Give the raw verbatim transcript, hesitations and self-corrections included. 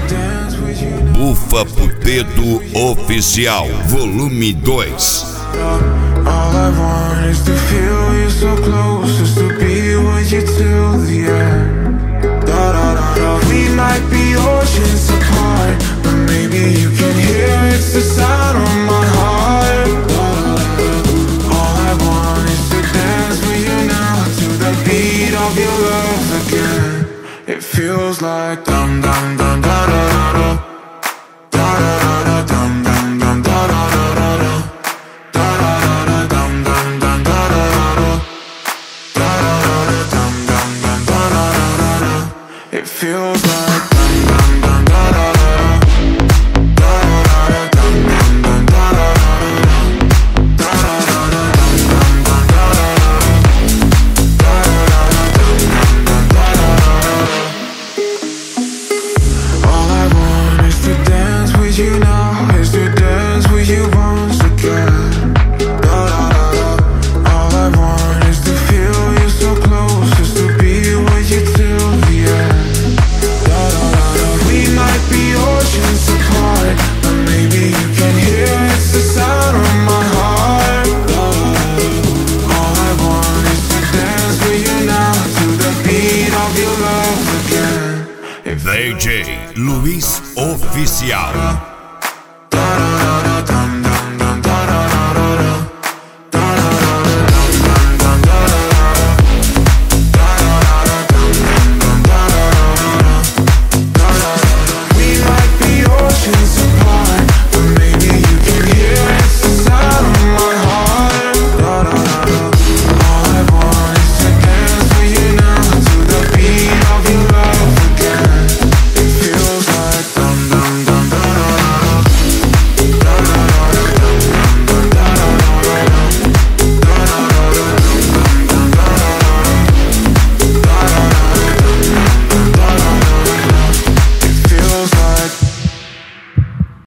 Bufa Putedo Oficial, volume dois. All I want is to feel you so close, just to be with you till the end. Da, da, da, da. We might be oceans apart, but maybe you can hear it's the sound of my heart. Da, da, da. All I want is to dance with you now, to the beat of your love again. It feels like dum dum dum da da da da. Da da da da dum dum dum da da da da da. Da da da da dum dum dum da da da da. Da da da da dum dum dum da da da da. It feels like dum dum dum da da da da. Da da da da dum dum dum da da da da. Da da da da dum dum dum da da da da. Da da da da dum dum dum da da da da. All I want is to dance with you now, is to dance with you once again. Da da da da. All I want is to feel you so close, just to be with you till the end. Da da da da. We might be oceans apart, but maybe you can hear it's the sound of my heart. Da da da da. All I want is to dance with you now, to the beat of your love again. D J Luiz Oficial. Da da da da dum